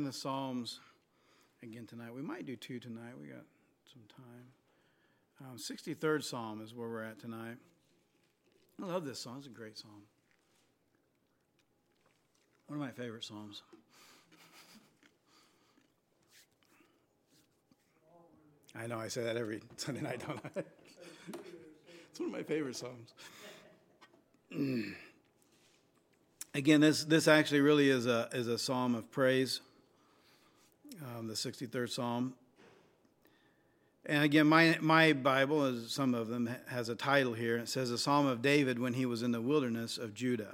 the Psalms again tonight. We might do two tonight. We got some time. 63rd Psalm is where we're at tonight. I love this song. It's a great psalm. One of my favorite psalms. I know I say that every Sunday night, don't I? It's one of my favorite psalms. Again, this actually really is a psalm of praise, the 63rd Psalm. And again, my Bible, as some of them, has a title here. It says, "A Psalm of David when he was in the wilderness of Judah."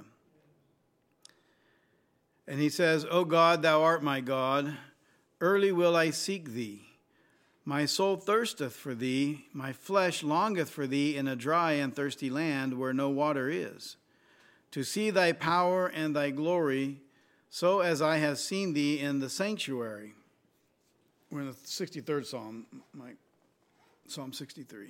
And he says, "O God, thou art my God. Early will I seek thee. My soul thirsteth for thee. My flesh longeth for thee in a dry and thirsty land where no water is, to see thy power and thy glory, so as I have seen thee in the sanctuary." We're in the 63rd Psalm, Mike. Psalm 63.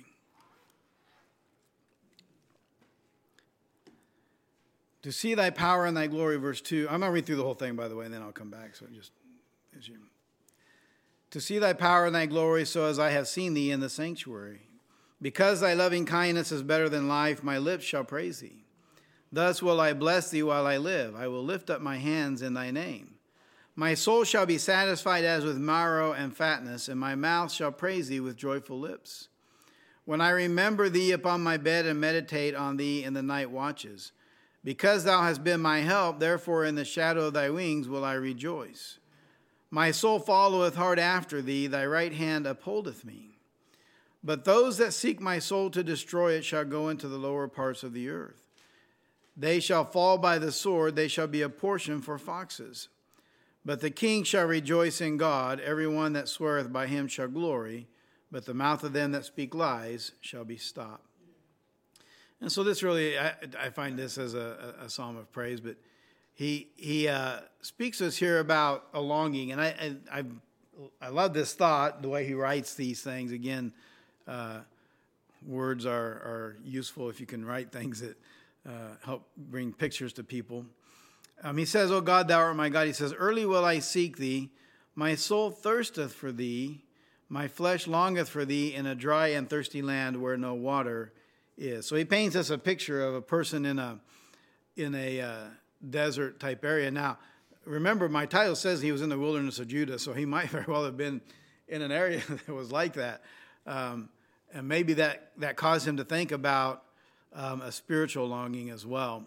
To see thy power and thy glory, verse 2. I'm going to read through the whole thing, by the way, and then I'll come back. So just as you. To see thy power and thy glory, so as I have seen thee in the sanctuary. Because thy loving kindness is better than life, my lips shall praise thee. Thus will I bless thee while I live. I will lift up my hands in thy name. My soul shall be satisfied as with marrow and fatness, and my mouth shall praise thee with joyful lips. When I remember thee upon my bed and meditate on thee in the night watches. Because thou hast been my help, therefore in the shadow of thy wings will I rejoice. My soul followeth hard after thee, thy right hand upholdeth me. But those that seek my soul to destroy it shall go into the lower parts of the earth. They shall fall by the sword, they shall be a portion for foxes. But the king shall rejoice in God, every one that sweareth by him shall glory, but the mouth of them that speak lies shall be stopped. And so this really, I find this as a psalm of praise, but he speaks to us here about a longing, and I love this thought, the way he writes these things. Again, words are useful if you can write things that help bring pictures to people. He says, "O God, thou art my God." He says, "Early will I seek thee. My soul thirsteth for thee. My flesh longeth for thee in a dry and thirsty land where no water is." So he paints us a picture of a person in a desert type area. Now, remember, my title says he was in the wilderness of Judah, so he might very well have been in an area that was like that. And maybe that caused him to think about a spiritual longing as well.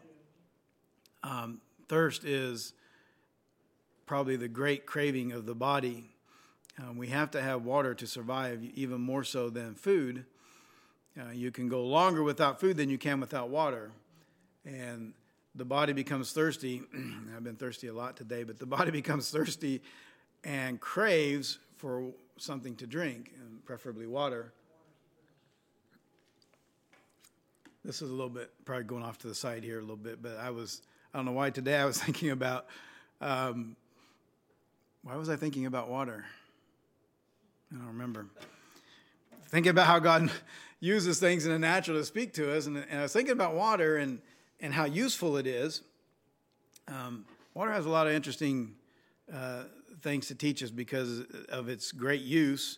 Thirst is probably the great craving of the body. We have to have water to survive, even more so than food. You can go longer without food than you can without water. And the body becomes thirsty. I've been thirsty a lot today, but the body becomes thirsty and craves for something to drink, and preferably water. This is a little bit, probably going off to the side here a little bit, but I don't know why today I was thinking about, why was I thinking about water? I don't remember. Thinking about how God uses things in the natural to speak to us, and I was thinking about water and how useful it is. Water has a lot of interesting things to teach us because of its great use.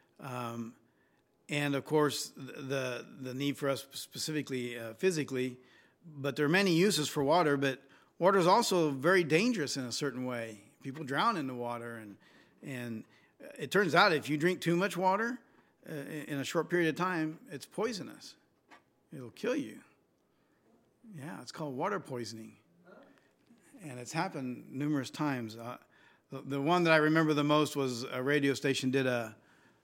And of course, the need for us specifically physically. But there are many uses for water, but water is also very dangerous in a certain way. People drown in the water, and it turns out if you drink too much water in a short period of time, it's poisonous. It'll kill you. Yeah, it's called water poisoning. And it's happened numerous times. The one that I remember the most was a radio station did a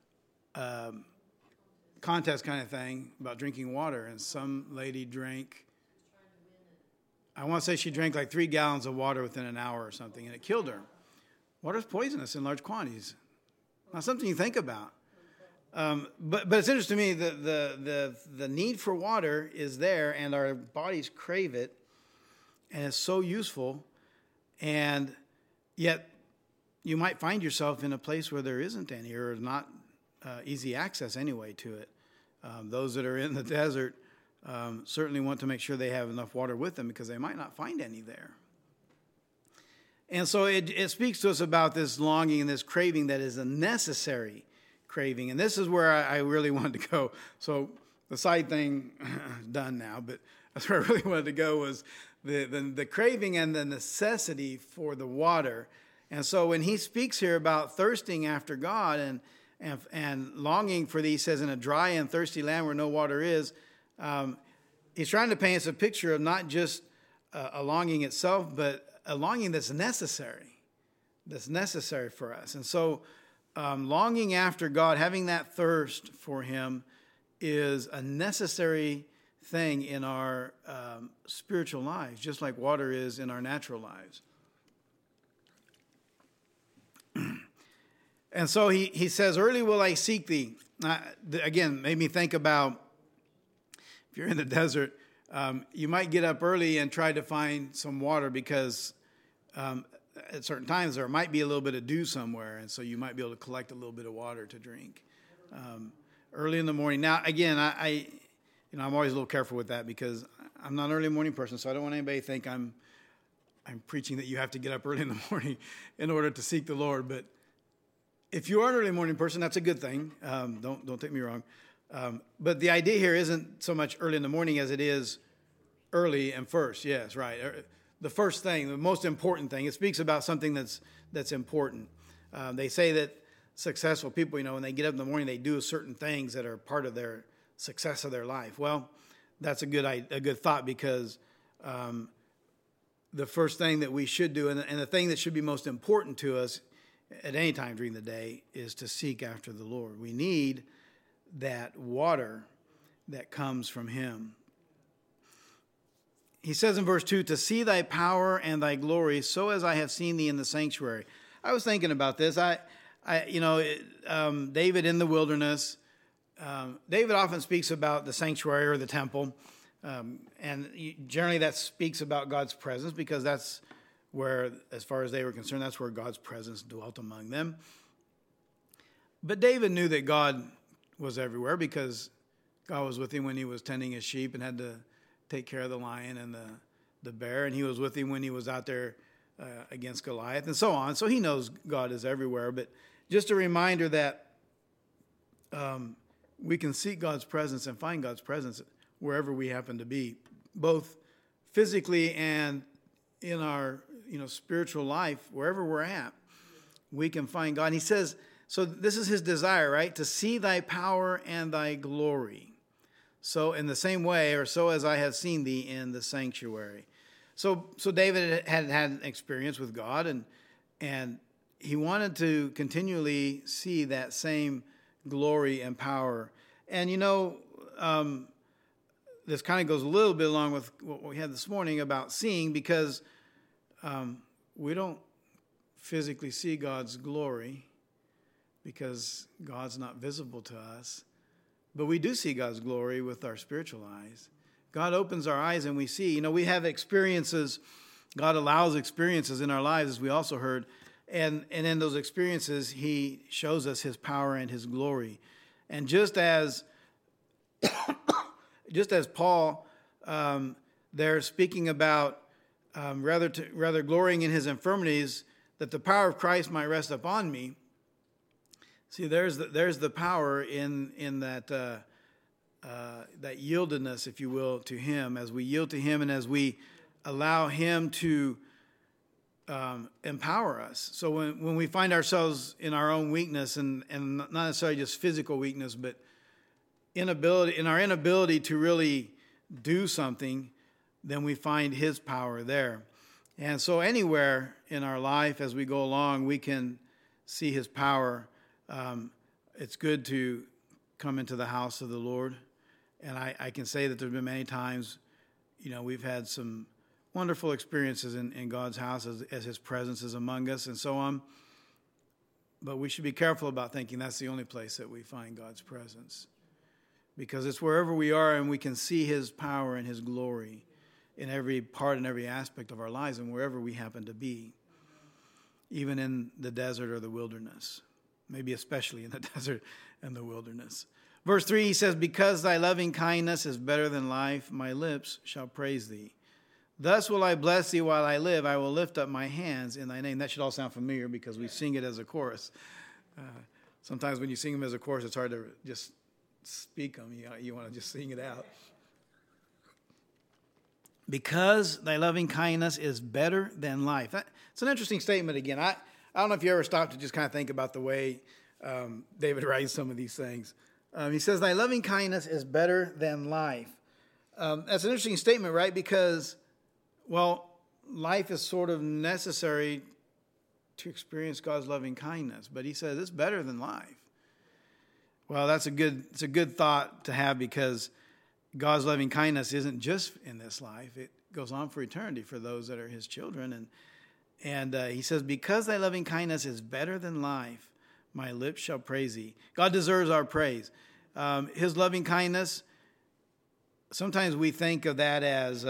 contest kind of thing about drinking water, and some lady drank, I want to say she drank like 3 gallons of water within an hour or something, and it killed her. Water is poisonous in large quantities. Not something you think about. But it's interesting to me that the need for water is there, and our bodies crave it, and it's so useful. And yet you might find yourself in a place where there isn't any, or not easy access anyway to it. Those that are in the desert certainly want to make sure they have enough water with them because they might not find any there. And so it speaks to us about this longing and this craving that is a necessary craving. And this is where I really wanted to go. So the side thing done now, but that's where I really wanted to go was the craving and the necessity for the water. And so when he speaks here about thirsting after God and longing for these, he says, in a dry and thirsty land where no water is, he's trying to paint us a picture of not just a longing itself, but a longing that's necessary for us. And so longing after God, having that thirst for him, is a necessary thing in our spiritual lives, just like water is in our natural lives. And so he says, early will I seek thee. Again, made me think about, if you're in the desert, you might get up early and try to find some water because at certain times there might be a little bit of dew somewhere, and so you might be able to collect a little bit of water to drink early in the morning. Now, again, I'm always a little careful with that because I'm not an early morning person, so I don't want anybody to think I'm preaching that you have to get up early in the morning in order to seek the Lord. But if you are an early morning person, that's a good thing. Don't take me wrong. But the idea here isn't so much early in the morning as it is early and first. Yes, right. The first thing, the most important thing. It speaks about something that's important. They say that successful people, when they get up in the morning, they do certain things that are part of their success of their life. Well, that's a good thought because the first thing that we should do, and the thing that should be most important to us at any time during the day, is to seek after the Lord. We need that water that comes from him. He says in verse 2, to see thy power and thy glory, so as I have seen thee in the sanctuary. I was thinking about this. David in the wilderness, David often speaks about the sanctuary or the temple. And generally that speaks about God's presence because that's where, as far as they were concerned, that's where God's presence dwelt among them. But David knew that God was everywhere because God was with him when he was tending his sheep and had to take care of the lion and the bear, and he was with him when he was out there against Goliath and so on. So he knows God is everywhere. But just a reminder that we can seek God's presence and find God's presence wherever we happen to be, both physically and in our spiritual life, wherever we're at, we can find God. And he says, so this is his desire, right? To see thy power and thy glory. So in the same way, or so as I have seen thee in the sanctuary. So David had an experience with God, and he wanted to continually see that same glory and power. And this kind of goes a little bit along with what we had this morning about seeing, because we don't physically see God's glory because God's not visible to us. But we do see God's glory with our spiritual eyes. God opens our eyes and we see. We have experiences. God allows experiences in our lives, as we also heard. And in those experiences, he shows us his power and his glory. And just as Paul, they're speaking about rather glorying in his infirmities, that the power of Christ might rest upon me. See, there's the power in that that yieldedness, if you will, to him. As we yield to him and as we allow him to empower us. So when we find ourselves in our own weakness, and not necessarily just physical weakness, but in our inability to really do something, then we find his power there. And so anywhere in our life as we go along, we can see his power. It's good to come into the house of the Lord. And I can say that there's been many times, we've had some wonderful experiences in God's house as his presence is among us and so on. But we should be careful about thinking that's the only place that we find God's presence. Because it's wherever we are and we can see his power and his glory in every part and every aspect of our lives and wherever we happen to be, even in the desert or the wilderness, maybe especially in the desert and the wilderness. Verse 3, he says, because thy loving kindness is better than life, my lips shall praise thee. Thus will I bless thee while I live. I will lift up my hands in thy name. That should all sound familiar because we sing it as a chorus. Sometimes when you sing them as a chorus, it's hard to just speak them. You want to just sing it out. Because thy loving kindness is better than life. It's an interesting statement again. I don't know if you ever stopped to just kind of think about the way David writes some of these things. He says, thy loving kindness is better than life. That's an interesting statement, right? Because, well, life is sort of necessary to experience God's loving kindness. But he says it's better than life. Well, it's a good thought to have, because God's loving kindness isn't just in this life. It goes on for eternity for those that are his children. And he says, because thy loving kindness is better than life, my lips shall praise thee. God deserves our praise. His loving kindness, sometimes we think of that as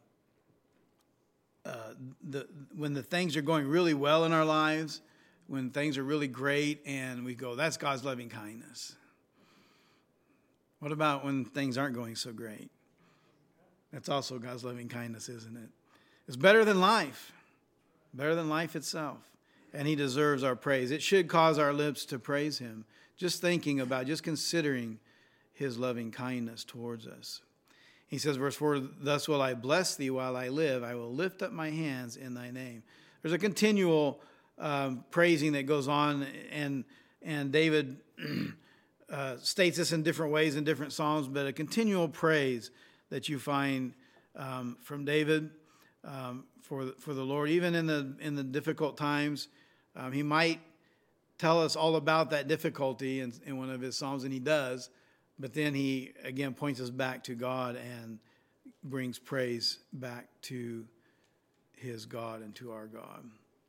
when the things are going really well in our lives, when things are really great, and we go, that's God's loving kindness. What about when things aren't going so great? That's also God's loving kindness, isn't it? It's better than life itself. And he deserves our praise. It should cause our lips to praise him, just considering his loving kindness towards us. He says, verse 4, thus will I bless thee while I live. I will lift up my hands in thy name. There's a continual praising that goes on, and David states this in different ways in different psalms, but a continual praise that you find from David for the Lord, even in the difficult times. He might tell us all about that difficulty in one of his psalms, and he does, but then he again points us back to God and brings praise back to his God and to our God.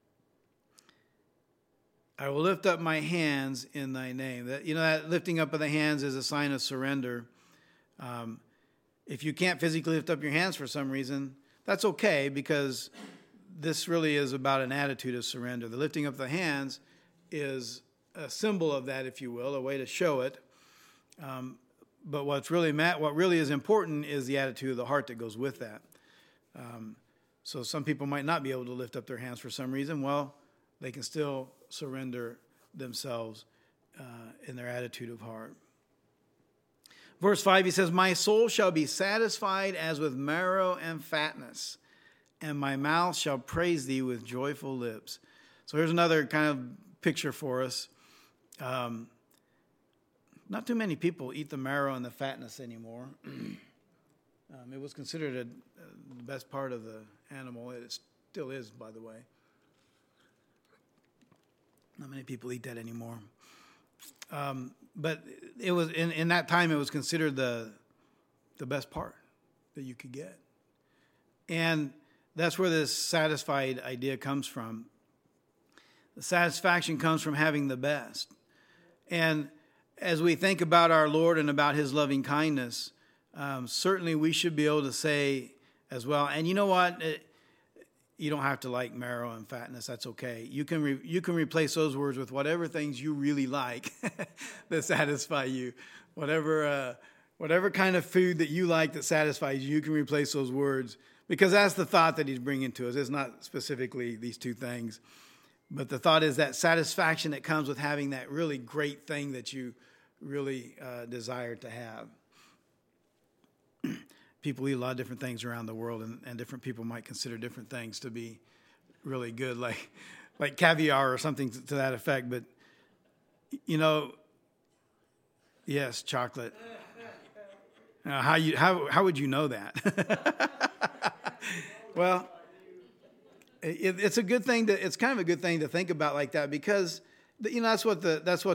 I will lift up my hands in thy name. That lifting up of the hands is a sign of surrender. If you can't physically lift up your hands for some reason, that's okay, because this really is about an attitude of surrender. The lifting up the hands is a symbol of that, if you will, a way to show it. But what really is important is the attitude of the heart that goes with that. So some people might not be able to lift up their hands for some reason. Well, they can still surrender themselves in their attitude of heart. Verse 5, he says, my soul shall be satisfied as with marrow and fatness, and my mouth shall praise thee with joyful lips. So here's another kind of picture for us. Not too many people eat the marrow and the fatness anymore. It was considered the best part of the animal. It still is, by the way. Not many people eat that anymore. But it was in that time, it was considered the best part that you could get. And that's where this satisfied idea comes from. The satisfaction comes from having the best. And as we think about our Lord and about his loving kindness, certainly we should be able to say as well, and you know what? You don't have to like marrow and fatness. That's okay. You can replace those words with whatever things you really like that satisfy you. Whatever kind of food that you like that satisfies you, you can replace those words, because that's the thought that he's bringing to us. It's not specifically these two things, but the thought is that satisfaction that comes with having that really great thing that you really desire to have. People eat a lot of different things around the world, and different people might consider different things to be really good, like caviar or something to that effect. But, yes, chocolate. How would you know that? Well, it's a good thing it's kind of a good thing to think about like that, because that's what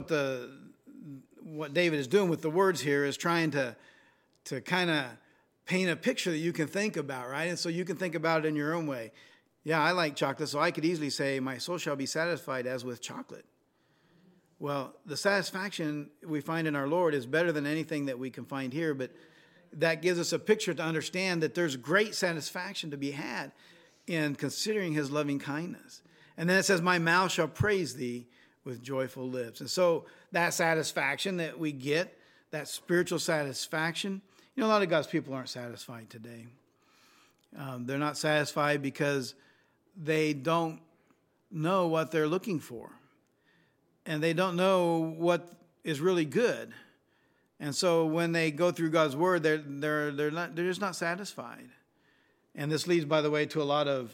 David is doing with the words here, is trying to kind of paint a picture that you can think about, right? And so you can think about it in your own way. Yeah, I like chocolate, so I could easily say, my soul shall be satisfied as with chocolate. Well, the satisfaction we find in our Lord is better than anything that we can find here, but that gives us a picture to understand that there's great satisfaction to be had in considering his loving kindness. And then it says, my mouth shall praise thee with joyful lips. And so that satisfaction that we get, that spiritual satisfaction, a lot of God's people aren't satisfied today. They're not satisfied because they don't know what they're looking for. And they don't know what is really good. And so when they go through God's word, they're just not satisfied. And this leads, by the way, to a lot of,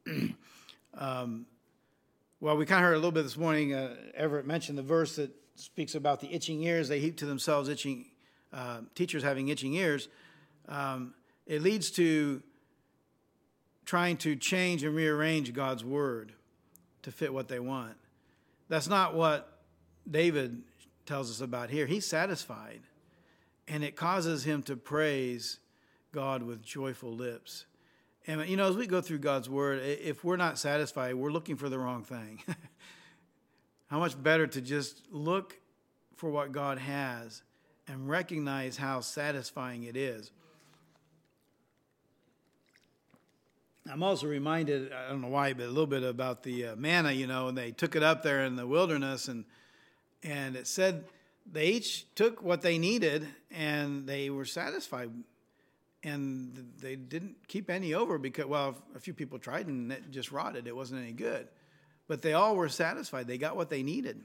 well, we kind of heard a little bit this morning. Everett mentioned the verse that speaks about the itching ears. They heap to themselves teachers having itching ears. It leads to trying to change and rearrange God's word to fit what they want. That's not what David tells us about here. He's satisfied, and it causes him to praise God with joyful lips. And, as we go through God's word, if we're not satisfied, we're looking for the wrong thing. How much better to just look for what God has and recognize how satisfying it is. I'm also reminded, I don't know why, but a little bit about the manna, and they took it up there in the wilderness, and it said they each took what they needed, and they were satisfied, and they didn't keep any over because, well, a few people tried, and it just rotted. It wasn't any good. But they all were satisfied. They got what they needed.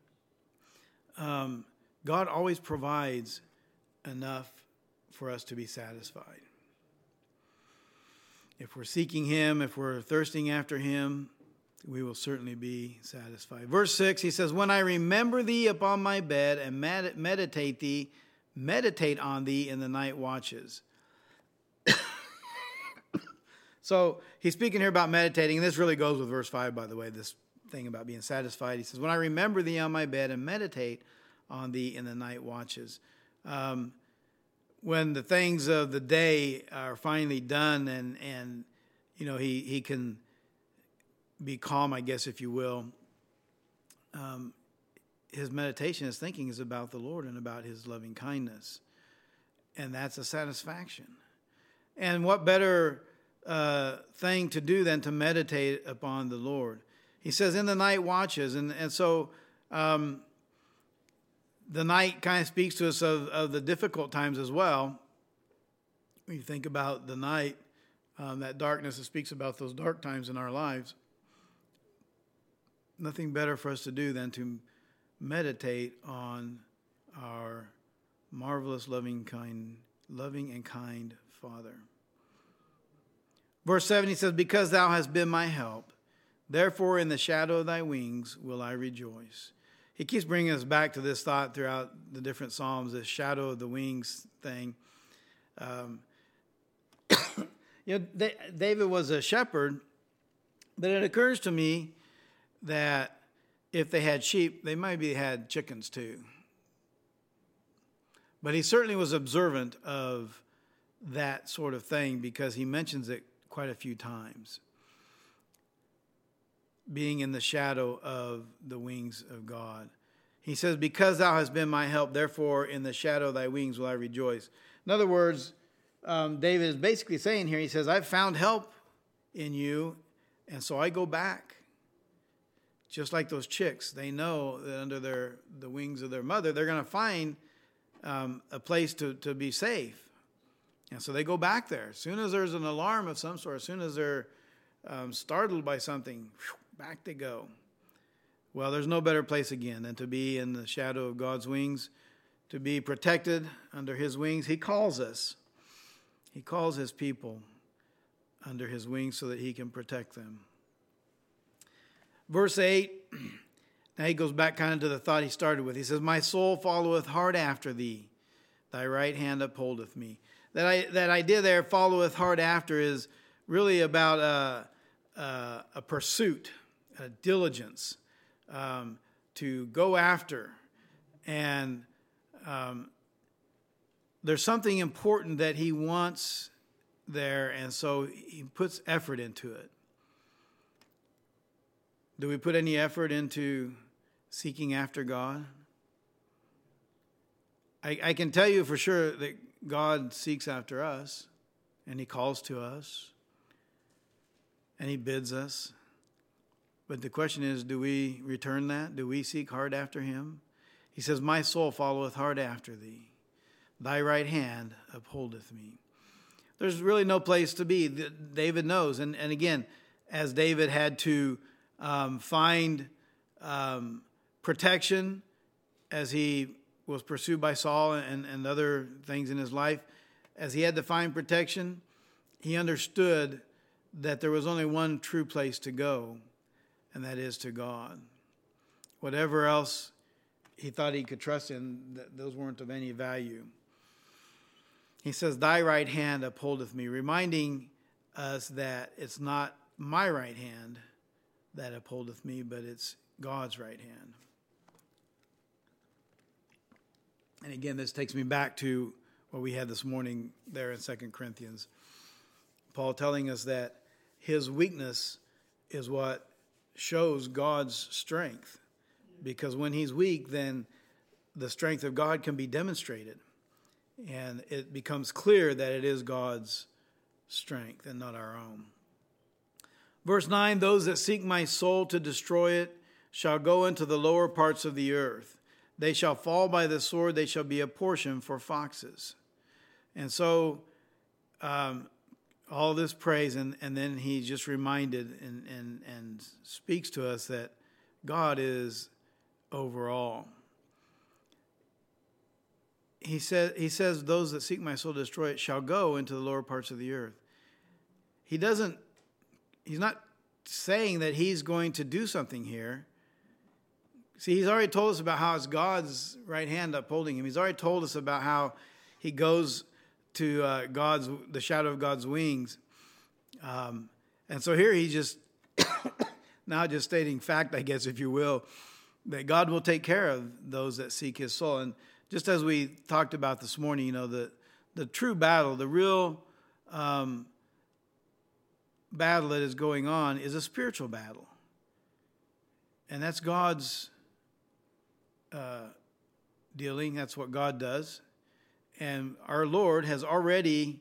God always provides enough for us to be satisfied. If we're seeking him, if we're thirsting after him, we will certainly be satisfied. Verse 6, he says, when I remember thee upon my bed and meditate on thee in the night watches. So he's speaking here about meditating, and this really goes with verse 5, by the way, this thing about being satisfied. He says, when I remember thee on my bed and meditate on thee in the night watches. When the things of the day are finally done and he can be calm, I guess, if you will, his meditation, his thinking is about the Lord and about his loving kindness. And that's a satisfaction. And what better thing to do than to meditate upon the Lord? He says in the night watches. And so the night kind of speaks to us of the difficult times as well. When you think about the night, that darkness, it speaks about those dark times in our lives. Nothing better for us to do than to meditate on our marvelous, loving and kind Father. Verse 7, he says, because thou hast been my help, therefore in the shadow of thy wings will I rejoice. He keeps bringing us back to this thought throughout the different Psalms, this shadow of the wings thing. David was a shepherd, but it occurs to me that if they had sheep, they maybe had chickens too. But he certainly was observant of that sort of thing because he mentions it quite a few times. Being in the shadow of the wings of God. He says, because thou hast been my help, therefore in the shadow of thy wings will I rejoice. In other words, David is basically saying here, he says, I've found help in you, and so I go back. Just like those chicks, they know that under the wings of their mother, they're going to find a place to be safe. And so they go back there. As soon as there's an alarm of some sort, as soon as they're startled by something, back they go. Well, there's no better place again than to be in the shadow of God's wings, to be protected under his wings. He calls us. He calls his people under his wings so that he can protect them. Verse 8, now he goes back kind of to the thought he started with. He says, my soul followeth hard after thee, thy right hand upholdeth me. That idea there, followeth hard after, is really about a pursuit, a diligence, to go after. And there's something important that he wants there, and so he puts effort into it. Do we put any effort into seeking after God? I can tell you for sure that God seeks after us, and he calls to us, and he bids us. But the question is, do we return that? Do we seek hard after him? He says, my soul followeth hard after thee. Thy right hand upholdeth me. There's really no place to be. David knows. And again, as David had to find protection as he was pursued by Saul and other things in his life, as he had to find protection, he understood that there was only one true place to go, and that is to God. Whatever else he thought he could trust in, those weren't of any value. He says, thy right hand upholdeth me, reminding us that it's not my right hand that upholdeth me, but it's God's right hand. And again, this takes me back to what we had this morning there in 2 Corinthians. Paul telling us that his weakness is what shows God's strength. Because when he's weak, then the strength of God can be demonstrated. And it becomes clear that it is God's strength and not our own. Verse 9, those that seek my soul to destroy it shall go into the lower parts of the earth. They shall fall by the sword. They shall be a portion for foxes. And so all this praise, and then he just reminded and speaks to us that God is over all. He says, those that seek my soul to destroy it shall go into the lower parts of the earth. He's not saying that he's going to do something here. See, he's already told us about how it's God's right hand upholding him. He's already told us about how he goes to the shadow of God's wings. And so here he's just now just stating fact, I guess, if you will, that God will take care of those that seek his soul. And just as we talked about this morning, the true battle, the real battle that is going on is a spiritual battle. And that's God's dealing. That's what God does. And our Lord has already,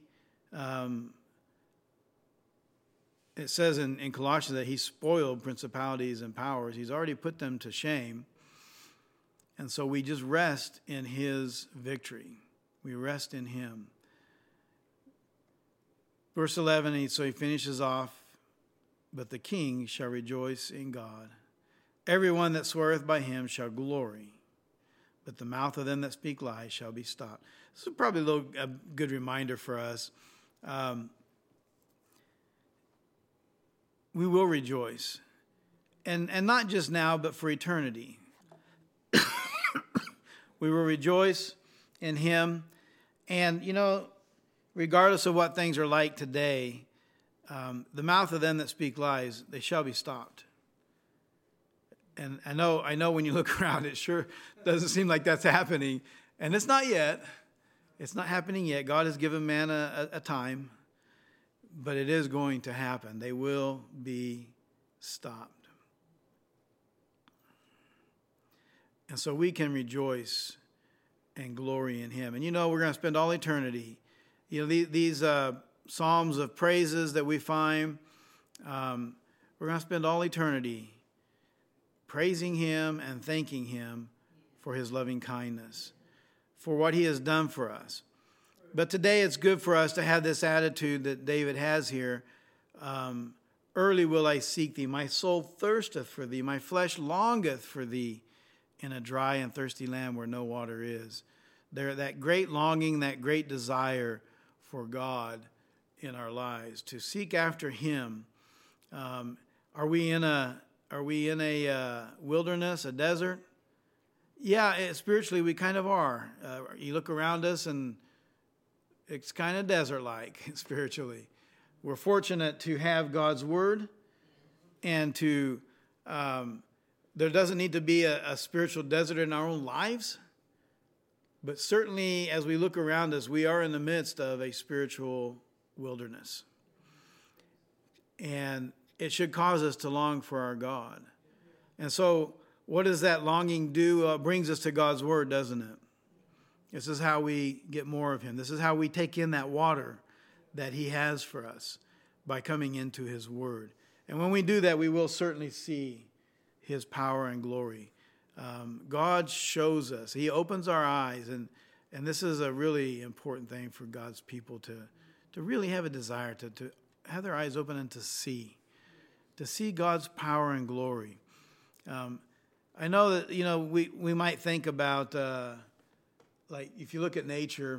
it says in Colossians that he spoiled principalities and powers. He's already put them to shame. And so we just rest in his victory. We rest in him. Verse 11, so he finishes off, but the king shall rejoice in God. Everyone that sweareth by him shall glory, but the mouth of them that speak lies shall be stopped. This is probably a good reminder for us. We will rejoice, and not just now, but for eternity. We will rejoice in him, and regardless of what things are like today, the mouth of them that speak lies, they shall be stopped. And I know when you look around, it sure doesn't seem like that's happening. And it's not yet. It's not happening yet. God has given man a time, but it is going to happen. They will be stopped. And so we can rejoice and glory in him. And we're going to spend all eternity. These psalms of praises that we find, we're going to spend all eternity praising him and thanking him for his loving kindness, for what he has done for us. But today it's good for us to have this attitude that David has here. Early will I seek thee. My soul thirsteth for thee. My flesh longeth for thee in a dry and thirsty land where no water is. There, that great longing, that great desire for God in our lives, to seek after him. Are we in a wilderness, a desert? Yeah, spiritually we kind of are. You look around us and it's kind of desert-like spiritually. We're fortunate to have God's word, and there doesn't need to be a spiritual desert in our own lives. But certainly as we look around us, we are in the midst of a spiritual wilderness. And it should cause us to long for our God. And so what does that longing do? Brings us to God's word, doesn't it? This is how we get more of him. This is how we take in that water that he has for us, by coming into his word. And when we do that, we will certainly see his power and glory. God shows us. He opens our eyes. And this is a really important thing for God's people really have a desire to have their eyes open and to see God's power and glory. I know that, we might think about, like if you look at nature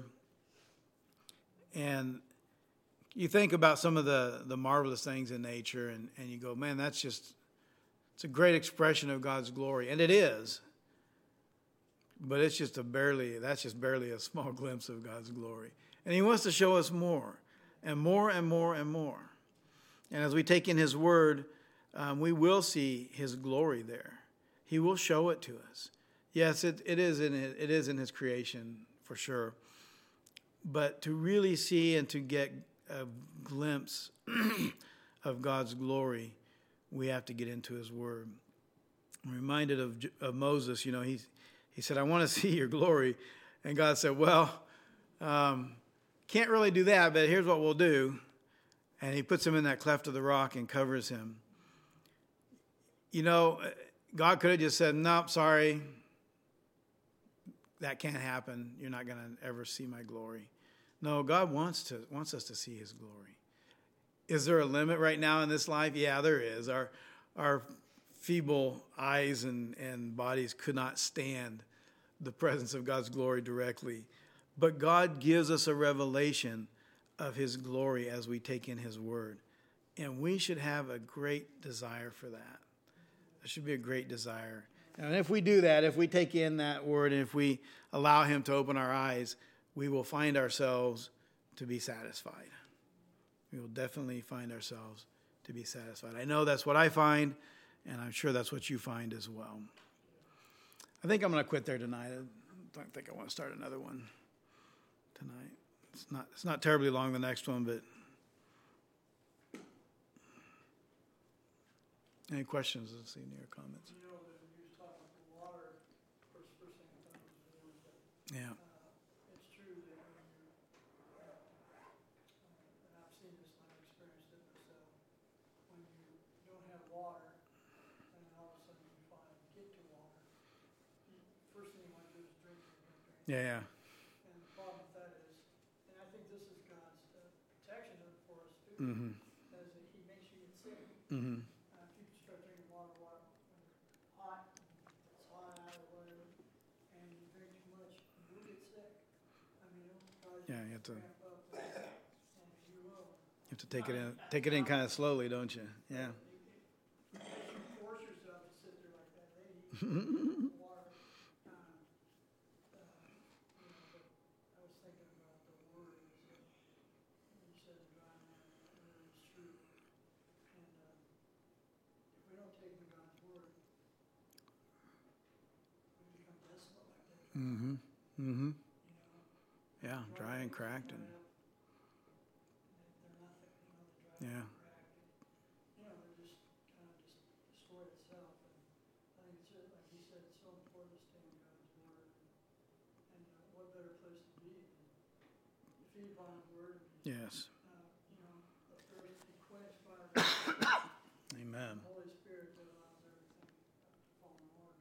and you think about some of the marvelous things in nature and you go, man, it's a great expression of God's glory. And it is. But that's just barely a small glimpse of God's glory. And he wants to show us more and more and more and more. And as we take in his word, we will see his glory there. He will show it to us. Yes, it is in his creation for sure. But to really see and to get a glimpse of God's glory, we have to get into his word. I'm reminded of Moses. He said, I want to see your glory. And God said, well, can't really do that, but here's what we'll do. And he puts him in that cleft of the rock and covers him. God could have just said, nope, sorry. That can't happen. You're not going to ever see my glory. No, God wants us to see his glory. Is there a limit right now in this life? Yeah, there is. Our feeble eyes and bodies could not stand the presence of God's glory directly. But God gives us a revelation of his glory as we take in his word. And we should have a great desire for that. There should be a great desire. And if we do that, if we take in that word, and if we allow him to open our eyes, we will find ourselves to be satisfied. We will definitely find ourselves to be satisfied. I know that's what I find, and I'm sure that's what you find as well. I think I'm going to quit there tonight. I don't think I want to start another one tonight. It's not terribly long, the next one, but any questions? Let's see, any comments? You was talking about the water. First thing I thought was the word, but Yeah. It's true that when and I've seen this and I've experienced it myself, when you don't have water, and then all of a sudden you finally get to water, first thing you want to do is drink it. Yeah. And the problem with that is, and I think this is God's protection for us too, Mm-hmm. is that he makes you get sick. Mm-hmm. If you start drinking water when it's hot out or whatever, and you drink too much, you'll get sick. I mean, it'll cause Yeah, you you have to cramp up, and you will. take it in kind of slowly, don't you? Yeah. You force yourself to sit there like that lady. Water. But I was thinking about the word. You said the dry land, and it is true. And if we don't take in God's word, we become desolate like that. Mm-hmm. Mm-hmm. Yeah, dry and cracked and They're nothing, they're dry yeah. and cracked. They're just kind of just destroyed itself. And I think it's just, like you said, it's so important to stay in God's word. And what better place to be than to feed upon his word and be, Yes. a thirst be quenched by the Amen. Holy Spirit that allows everything to fall in order.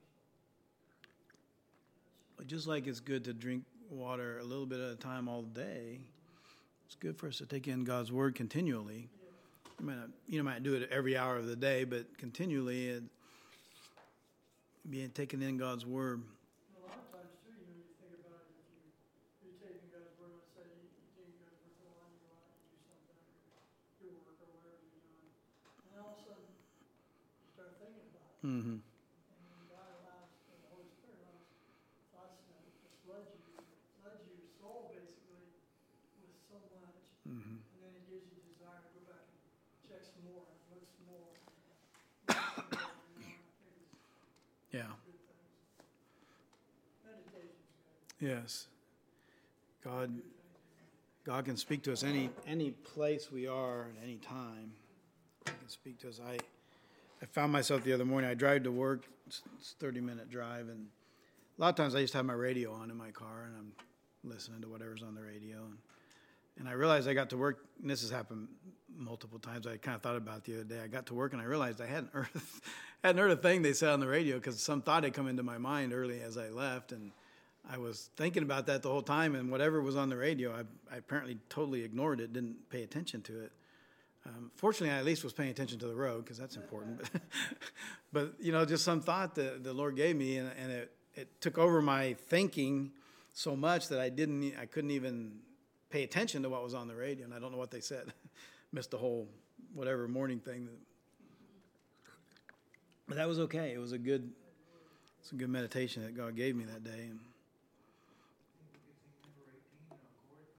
But just like it's good to drink water a little bit at a time all day, it's good for us to take in God's word continually. You might not do it every hour of the day, but continually being taken in God's word. A lot of times too, you think about it, if you're taking God's word, let's say you take God's word for a while, you go out and do something, your work or whatever you're doing, and all of a sudden you start thinking about it. Mm-hmm. And then God allows, the Holy Spirit allows thoughts to flood your soul basically with so much, Mm-hmm. and then it gives you desire to go back and check some more, and look some more. Yeah. Good things. Meditation's good. Yes. God can speak to us any place we are at any time. He can speak to us. I found myself the other morning. I drive to work. It's a 30-minute drive, and a lot of times I just have my radio on in my car, and I'm listening to whatever's on the radio. And I realized I got to work, and this has happened multiple times. I kind of thought about it the other day. I got to work, and I realized I hadn't heard a thing they said on the radio because some thought had come into my mind early as I left, and I was thinking about that the whole time, and whatever was on the radio, I apparently totally ignored it, didn't pay attention to it. Fortunately, I at least was paying attention to the road, because that's important. But just some thought that the Lord gave me, and it took over my thinking so much that I couldn't even pay attention to what was on the radio, and I don't know what they said. Missed the whole whatever morning thing. But that was okay. It was a good meditation that God gave me that day. And